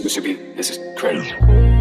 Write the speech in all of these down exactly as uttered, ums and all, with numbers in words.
Mister B, this is crazy.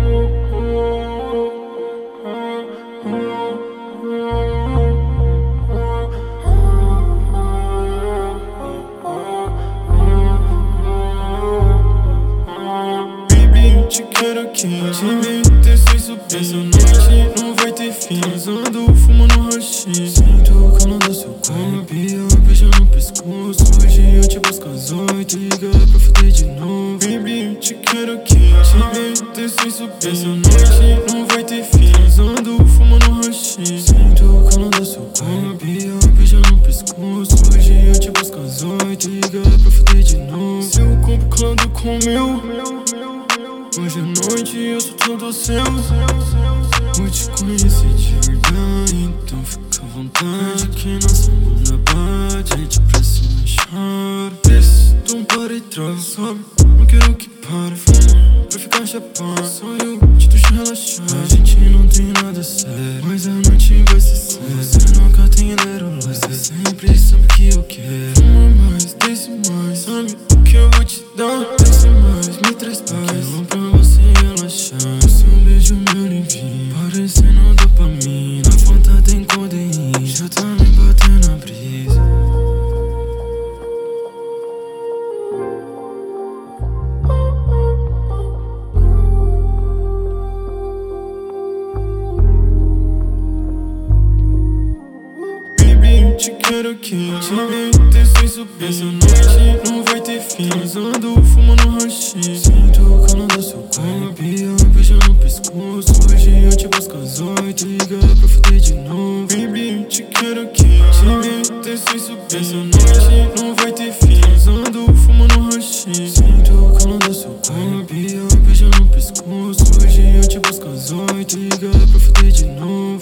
Baby, eu te quero aqui. Te meter sem subir. Essa noite não vai ter fim. Transando, fumando roxinho. Sinto o calor do seu corpo. Arrepia, beija no pescoço. Hoje eu te busco às oito. Liga pra fuder de novo. Baby, eu te quero aqui. Te meter sem subir. Essa noite não vai ter fim. Transando, fumando roxinho. Sinto o calor do seu corpo. Arrepia, beija no pescoço. Hoje eu te busco às oito. Liga pra fuder de novo. Seu corpo clando com o meu. Hoje à noite eu sou todo seu. Vou te conhecer de verdade, então fica à vontade. Que nossa bunda bate de pra cima e chora. Desce, então para e trava, sobe. Não quero que pare, fuma pra ficar chapado. Só eu te deixo relaxar. A gente não tem nada sério, mas a noite vai ser séria. Você nunca tem lero, você sempre sabe o que eu quero. Fuma mais, desce mais, sabe o que eu vou te dar. Desce mais, me traz paz. Quero pra você relaxar. Seu beijo meu limpinho, parecendo dopamina. A Fanta tem codeína, já tá me batendo a brisa. Baby, eu te quero aqui. Te meter sem subir. Essa noite não vai ter fim. Transando, fumando roxinho. Sinto o calor do seu corpo. Arrepia, beija no pescoço. Hoje eu te busco às oito. Liga pra fuder de novo. Baby, eu te quero aqui. Te meter sem subir. Essa noite não vai ter fim. Transando, fumando roxinho. Sinto o calor do seu corpo. Arrepia, beija no pescoço. Hoje eu te busco às oito. Liga pra fuder de novo.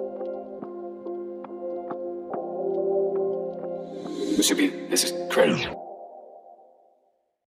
Mister B, this is crazy.